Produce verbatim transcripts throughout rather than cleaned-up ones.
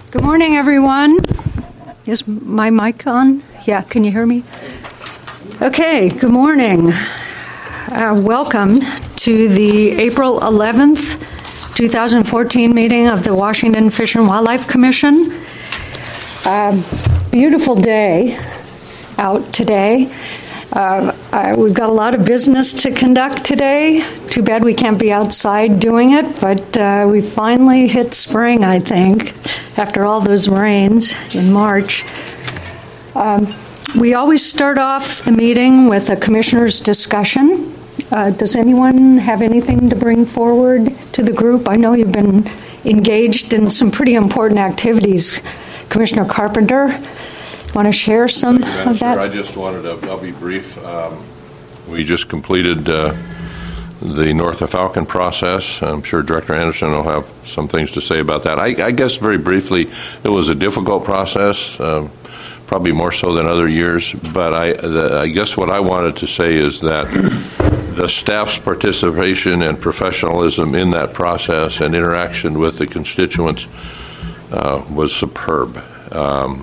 Good morning, everyone. Is my mic on? Yeah, can you hear me? Okay, good morning. Uh, welcome to the April eleventh, twenty fourteen meeting of the Washington Fish and Wildlife Commission. Uh, beautiful day out today. Uh, uh, we've got a lot of business to conduct today. Too bad we can't be outside doing it, but uh, we finally hit spring, I think, after all those rains in March. Um, we always start off the meeting with a commissioner's discussion. Uh, does anyone have anything to bring forward to the group? I know you've been engaged in some pretty important activities. Commissioner Carpenter, want to share some of that? I just wanted to, I'll be brief. Um, we just completed uh, the North of Falcon process. I'm sure Director Anderson will have some things to say about that. I, I guess very briefly, it was a difficult process, uh, probably more so than other years, but I, the, I guess what I wanted to say is that the staff's participation and professionalism in that process and interaction with the constituents uh, was superb. Um,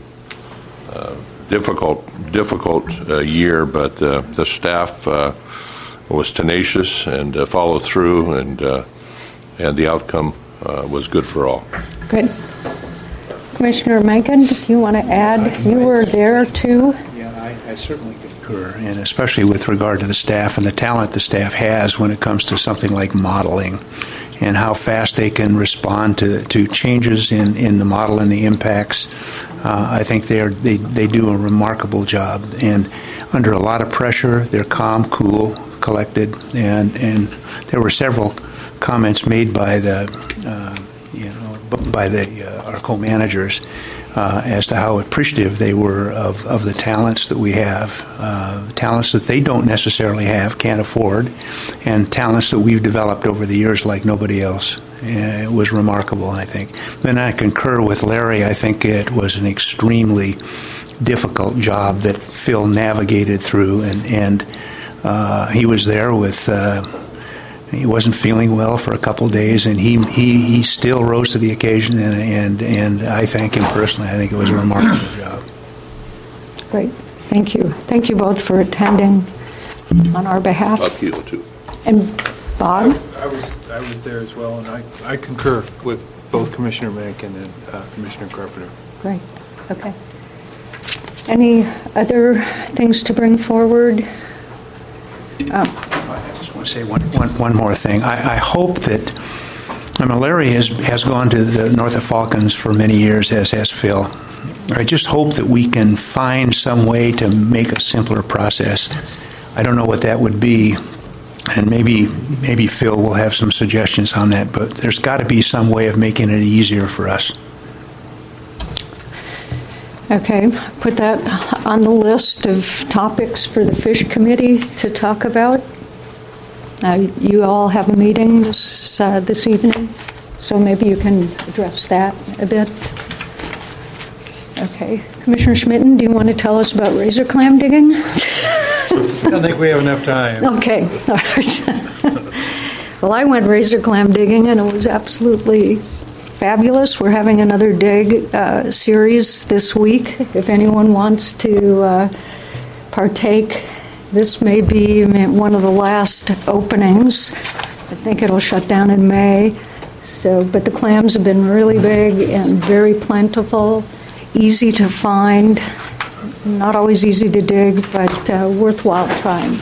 Uh, difficult, difficult uh, year, but uh, the staff uh, was tenacious and uh, followed through, and uh, and the outcome uh, was good for all. Good. Commissioner Mencken, do you want to add? You were there too. Yeah, I, I certainly concur, and especially with regard to the staff and the talent the staff has when it comes to something like modeling, and how fast they can respond to, to changes in, in the model and the impacts. Uh, I think they, are, they they do a remarkable job, and under a lot of pressure, they're calm, cool, collected, and and there were several comments made by the uh, you know by the uh, our co-managers uh, as to how appreciative they were of, of the talents that we have, uh, talents that they don't necessarily have, can't afford, and talents that we've developed over the years like nobody else. Uh, it was remarkable, I think. Then I concur with Larry. I think it was an extremely difficult job that Phil navigated through, and, and uh, he was there with, uh, he wasn't feeling well for a couple of days, and he, he, he still rose to the occasion, and, and, and I thank him personally. I think it was a remarkable job. Great. Thank you. Thank you both for attending on our behalf. Up you too. And Bob? I, I was I was there as well, and I, I concur with both Commissioner Mencken and uh, Commissioner Carpenter. Great. Okay. Any other things to bring forward? Oh. I just want to say one, one, one more thing. I, I hope that, I mean, Larry has, has gone to the North of Falcons for many years, as has Phil. I just hope that we can find some way to make a simpler process. I don't know what that would be. And maybe maybe Phil will have some suggestions on that, but there's got to be some way of making it easier for us. Okay, put that on the list of topics for the Fish Committee to talk about. Uh, you all have a meeting this uh, this evening, so maybe you can address that a bit. Okay, Commissioner Schmitten, do you want to tell us about razor clam digging? I don't think we have enough time. Okay, all right. Well, I went razor clam digging, and it was absolutely fabulous. We're having another dig uh, series this week. If anyone wants to uh, partake, this may be one of the last openings. I think it'll shut down in May. So, but the clams have been really big and very plentiful, easy to find. Not always easy to dig, but uh, worthwhile trying.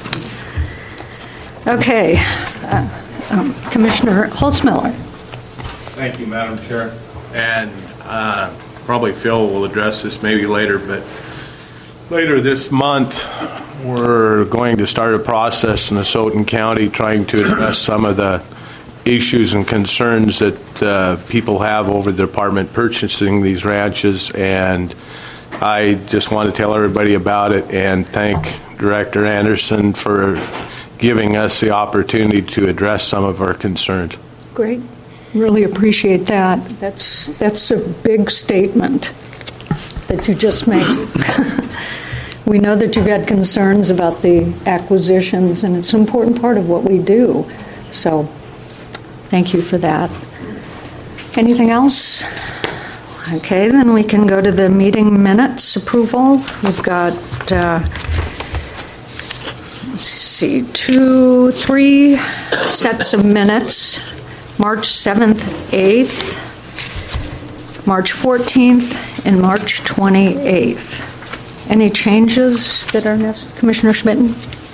Okay, uh, um, Commissioner Holtzmiller. Thank you, Madam Chair. And uh, probably Phil will address this maybe later, but later this month, we're going to start a process in Nessota County trying to address some of the issues and concerns that uh, people have over the department purchasing these ranches, and I just want to tell everybody about it and thank Director Anderson for giving us the opportunity to address some of our concerns. Great. Really appreciate that. That's that's a big statement that you just made. We know that you've had concerns about the acquisitions, and it's an important part of what we do. So thank you for that. Anything else? Okay, then we can go to the meeting minutes approval. We've got, uh, let's see, two, three sets of minutes, March seventh, eighth, March fourteenth, and March twenty-eighth. Any changes that are necessary? Commissioner Schmitten?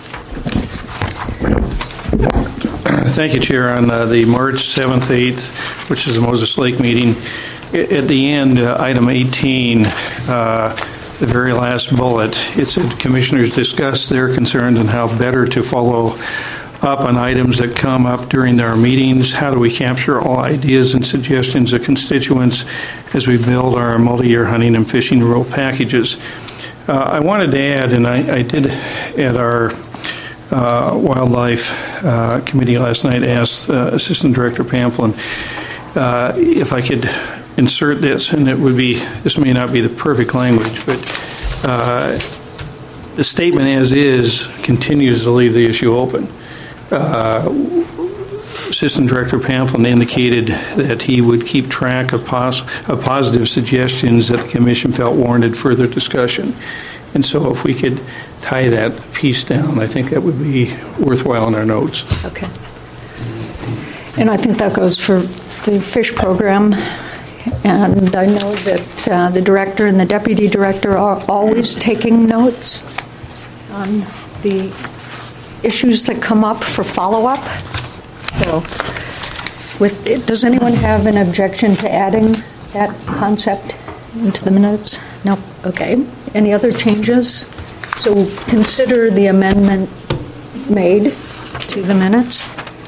Thank you, Chair. On uh, the March seventh, eighth, which is the Moses Lake meeting, at the end, uh, item eighteen, uh, the very last bullet, it said commissioners discuss their concerns on how better to follow up on items that come up during our meetings. How do we capture all ideas and suggestions of constituents as we build our multi-year hunting and fishing rule packages? Uh, I wanted to add, and I, I did at our uh, Wildlife uh, Committee last night, asked uh, Assistant Director Pamphilin uh, if I could insert this, and it would be, this may not be the perfect language, but uh, the statement as is continues to leave the issue open. Uh, Assistant Director Pamphilin indicated that he would keep track of, pos- of positive suggestions that the Commission felt warranted further discussion. And so if we could tie that piece down, I think that would be worthwhile in our notes. Okay. And I think that goes for the fish program. And I know that uh, the director and the deputy director are always taking notes on the issues that come up for follow-up. So, with it, does anyone have an objection to adding that concept into the minutes? No? Okay. Any other changes? So consider the amendment made to the minutes.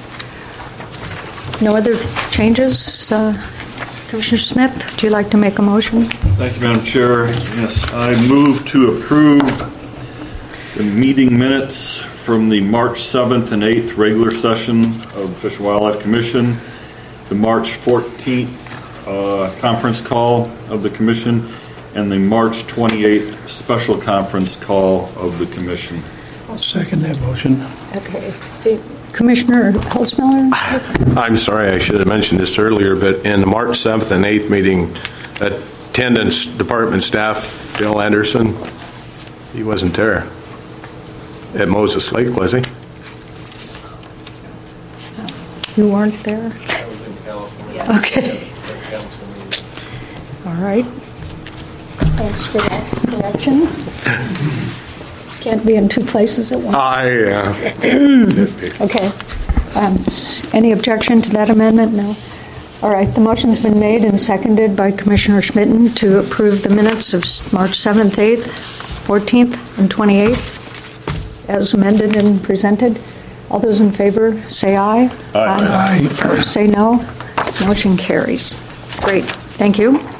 No other changes? Uh, Commissioner Smith, would you like to make a motion? Thank you, Madam Chair. Yes, I move to approve the meeting minutes from the March seventh and eighth regular session of the Fish and Wildlife Commission, the March fourteenth uh, conference call of the Commission, and the March twenty-eighth special conference call of the Commission. I'll second that motion. Okay. Commissioner Holtzmiller? I'm sorry, I should have mentioned this earlier, but in the March seventh and eighth meeting, attendance department staff, Phil Anderson, he wasn't there at Moses Lake, was he? You weren't there? I was in California. Okay. All right. Thanks for that correction. Can't be in two places at once. I, uh, Okay. Um, s- Any objection to that amendment? No. All right. The motion's been made and seconded by Commissioner Schmitten to approve the minutes of s- March seventh, eighth, fourteenth, and twenty-eighth as amended and presented. All those in favor, say aye. Aye. Opposed, say no. Motion carries. Great. Thank you.